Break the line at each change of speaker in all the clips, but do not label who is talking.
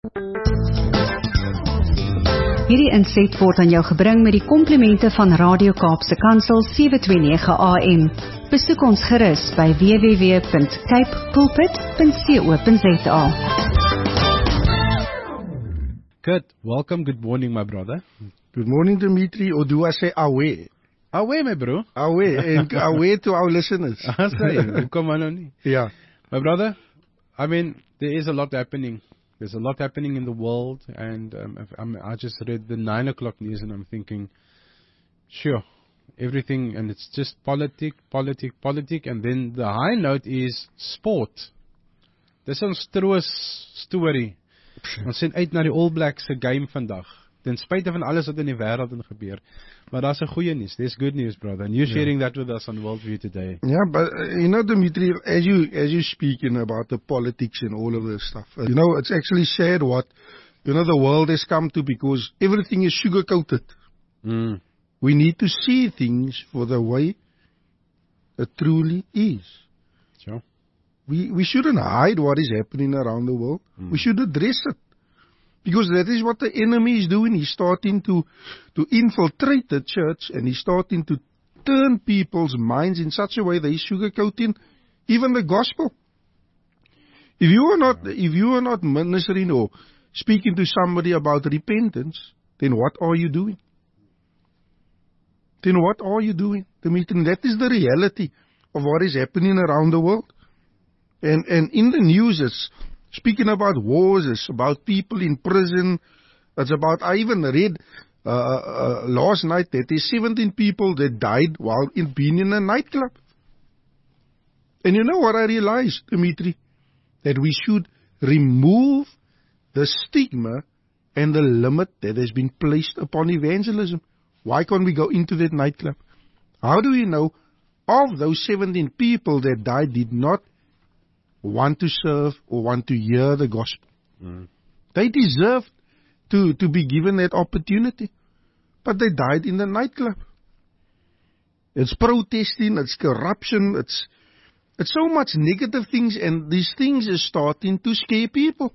Hierdie inset word aan jou gebring met die komplimente van Radio Kaapse Kansel 729 AM. Besoek ons gerus by www.capepulpit.co.za.
Good. Welcome. Good morning, my brother.
Good morning, Dimitri, or do I say away?
Away, my bro.
Away, and away to our listeners.
Come on.
Yeah.
My brother, I mean, there is a lot happening. There's a lot happening in the world, and I just read the 9 o'clock news, and I'm thinking, sure, everything, and it's just politic, and then the high note is sport. Dis ons troos story. Ons sien uit na die All Blacks se game vandag. Ten spyte van alles wat in die wêreld gebeur. Maar daar's 'n goeie nuus. There's good news, brother. And you're sharing that with us on Worldview today.
Yeah, but Dimitri, as you speaking about the politics and all of this stuff, it's actually sad what, the world has come to, because everything is sugar-coated. We need to see things for the way it truly is.
Sure.
We shouldn't hide what is happening around the world. We should address it. Because that is what the enemy is doing. He's starting to infiltrate the church, and he's starting to turn people's minds in such a way that he's sugarcoating even the gospel. If you are not ministering or speaking to somebody about repentance, then what are you doing? Dimitri? That is the reality of what is happening around the world. And in the news, it's speaking about wars, it's about people in prison. It's about, I even read last night that there's 17 people that died while being in a nightclub. And you know what I realized, Dimitri? That we should remove the stigma and the limit that has been placed upon evangelism. Why can't we go into that nightclub? How do we know of those 17 people that died did not want to serve or want to hear the gospel? They deserved to be given that opportunity, but they died in the nightclub. It's protesting, it's corruption, it's so much negative things, and these things are starting to scare people.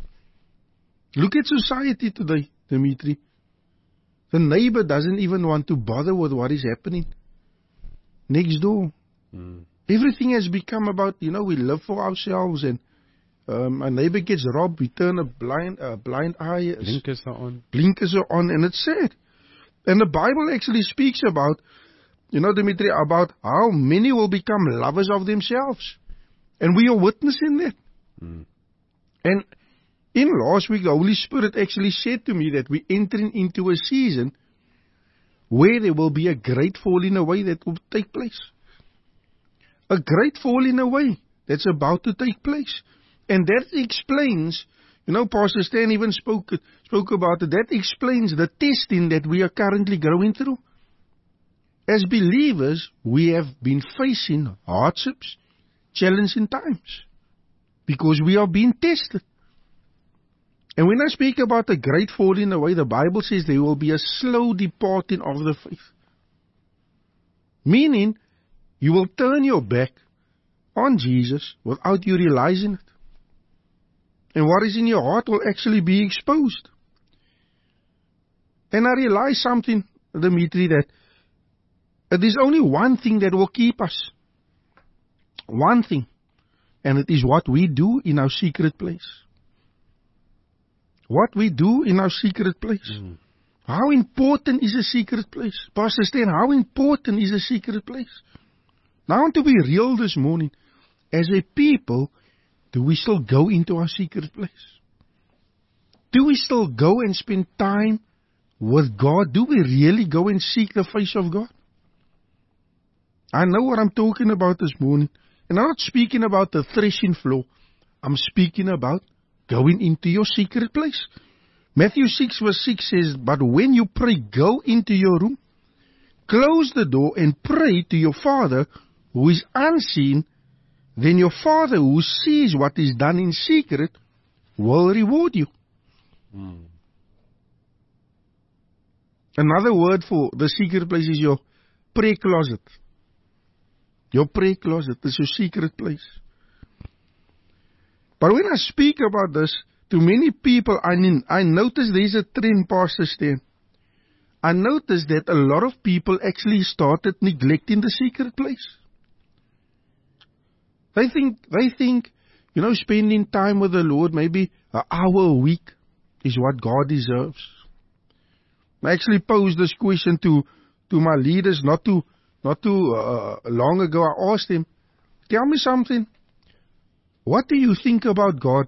Look at society today, Dimitri. The neighbor doesn't even want to bother with what is happening next door. Everything has become about, we live for ourselves, and a neighbor gets robbed, we turn a blind eye.
Blinkers are
on, and it's sad. And the Bible actually speaks about, Dimitri, about how many will become lovers of themselves. And we are witnessing that. And in last week, the Holy Spirit actually said to me that we're entering into a season where there will be a great falling away that will take place. A great falling away that's about to take place. And that explains, Pastor Stan even spoke about it, that explains the testing that we are currently going through. As believers, we have been facing hardships, challenging times, because we are being tested. And when I speak about a great falling away, the Bible says there will be a slow departing of the faith. Meaning, you will turn your back on Jesus without you realizing it. And what is in your heart will actually be exposed. And I realize something, Dimitri, that there's only one thing that will keep us. One thing. And it is what we do in our secret place. What we do in our secret place. How important is a secret place? Pastor Stan, how important is a secret place? Now I want to be real this morning. As a people, do we still go into our secret place? Do we still go and spend time with God? Do we really go and seek the face of God? I know what I'm talking about this morning. And I'm not speaking about the threshing floor. I'm speaking about going into your secret place. Matthew 6 verse 6 says, but when you pray, go into your room, close the door and pray to your Father who is unseen. Then your Father who sees what is done in secret will reward you. Another word for the secret place is your prayer closet. Your prayer closet is your secret place. But when I speak about this, to many people, I notice there's a trend, Pastor Stan. I noticed that a lot of people actually started neglecting the secret place. They think, spending time with the Lord, maybe an hour a week, is what God deserves. I actually posed this question to my leaders not too long ago. I asked them, tell me something. What do you think about God?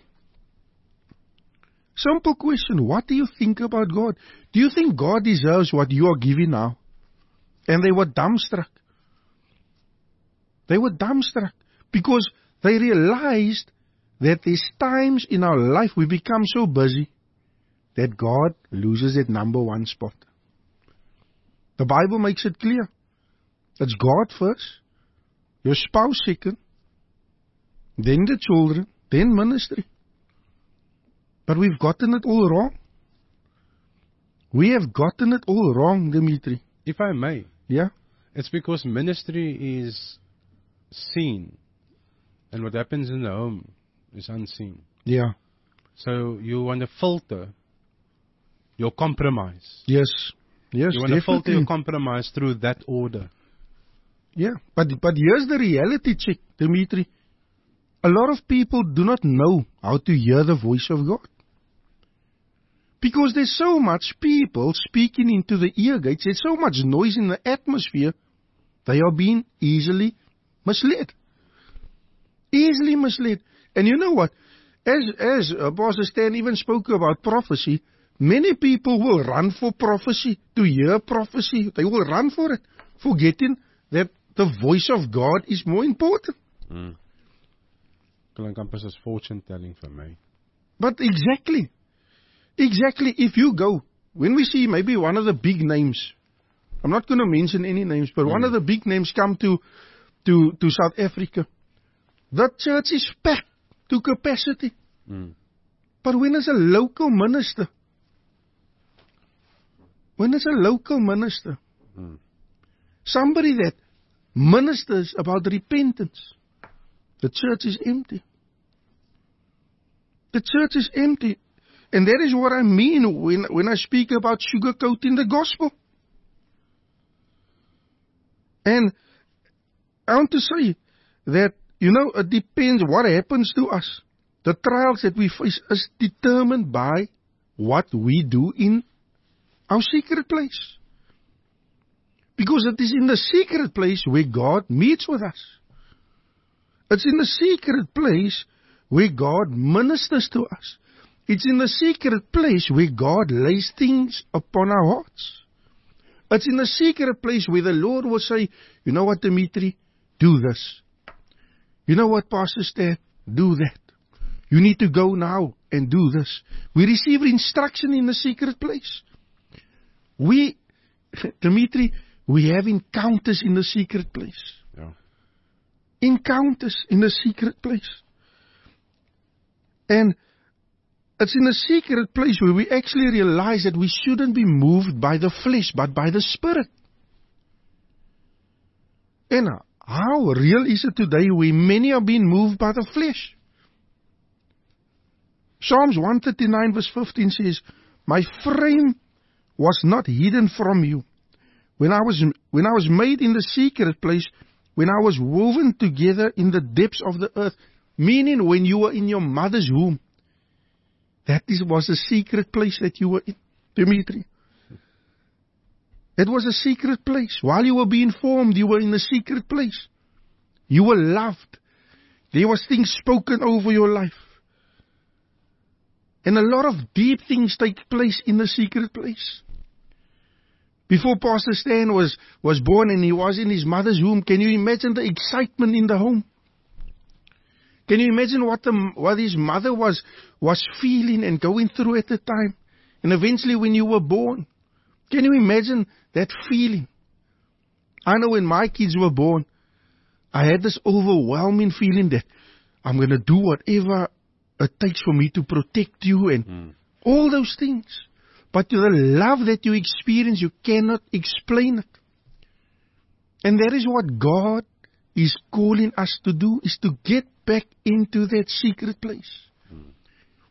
Simple question. What do you think about God? Do you think God deserves what you are giving now? And they were dumbstruck. They were dumbstruck because they realized that there's times in our life we become so busy that God loses that number one spot. The Bible makes it clear. It's God first, your spouse second, then the children, then ministry. But we've gotten it all wrong. We have gotten it all wrong, Dimitri.
If I may.
Yeah?
It's because ministry is seen, and what happens in the home is unseen.
Yeah.
So you want to filter your compromise.
Yes. Yes,
you want to filter your compromise through that order.
Yeah, but here's the reality check, Dimitri. A lot of people do not know how to hear the voice of God. Because there's so much people speaking into the ear gates, there's so much noise in the atmosphere, they are being easily misled. Easily misled. And you know what? As Pastor Stan even spoke about prophecy, many people will run for prophecy, to hear prophecy. They will run for it, forgetting that the voice of God is more important.
Campus is fortune telling for me.
But exactly, if you go, when we see maybe one of the big names, I'm not going to mention any names, but one of the big names come to South Africa, the church is packed to capacity. But when it's a local minister, somebody that ministers about repentance, the church is empty. The church is empty. And that is what I mean when I speak about sugarcoating the gospel. And I want to say that, it depends what happens to us. The trials that we face is determined by what we do in our secret place. Because it is in the secret place where God meets with us. It's in the secret place where God ministers to us. It's in the secret place where God lays things upon our hearts. It's in the secret place where the Lord will say, you know what, Dimitri? Do this. You know what, Pastor Stan? Do that. You need to go now and do this. We receive instruction in the secret place. Dimitri, we have encounters in the secret place.
Yeah.
Encounters in the secret place. And it's in a secret place where we actually realize that we shouldn't be moved by the flesh, but by the Spirit. And how real is it today where many are being moved by the flesh? Psalms 139 verse 15 says, my frame was not hidden from you. When I was made in the secret place, when I was woven together in the depths of the earth, meaning when you were in your mother's womb, was a secret place that you were in, Dimitri. It was a secret place. While you were being formed, you were in a secret place. You were loved. There was things spoken over your life. And a lot of deep things take place in the secret place. Before Pastor Stan was born and he was in his mother's womb, can you imagine the excitement in the home? Can you imagine what his mother was feeling and going through at the time? And eventually when you were born, can you imagine that feeling? I know when my kids were born, I had this overwhelming feeling that I'm going to do whatever it takes for me to protect you and all those things. But the love that you experience, you cannot explain it. And that is what God is calling us to do, is to get back into that secret place.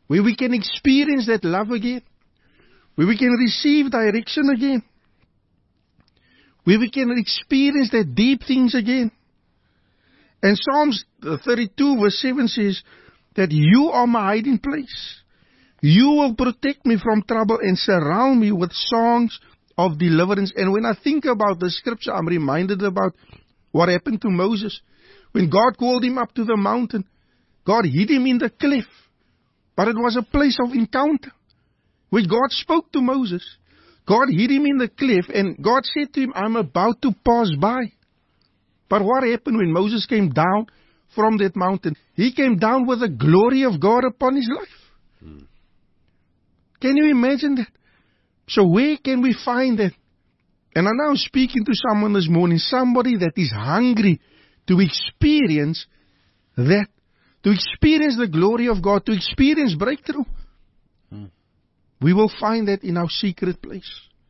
where we can experience that love again, where we can receive direction again, where we can experience that deep things again. And Psalms 32 verse 7 says that you are my hiding place. You will protect me from trouble and surround me with songs of deliverance. And when I think about the scripture, I'm reminded about what happened to Moses. When God called him up to the mountain, God hid him in the cliff. But it was a place of encounter. When God spoke to Moses, God hid him in the cliff and God said to him, I'm about to pass by. But what happened when Moses came down from that mountain? He came down with the glory of God upon his life. Can you imagine that? So where can we find that? And I'm now speaking to someone this morning, somebody that is hungry to experience that, to experience the glory of God, to experience breakthrough. We will find that in our secret place.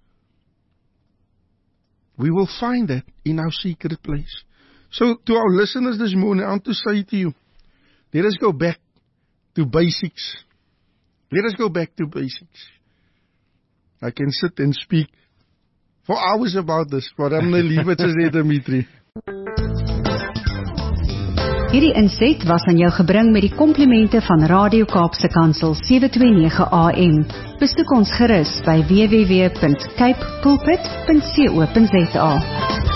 We will find that in our secret place. So to our listeners this morning, I want to say to you, let us go back to basics. Let us go back to basics. I can sit and speak for hours about this, but I'm going to leave it as there, Dimitri.
Hierdie inset was aan jou gebring met die komplimente van Radio Kaapse Kansel 729 AM. Besoek ons gerus by www.cape pulpit.co.za.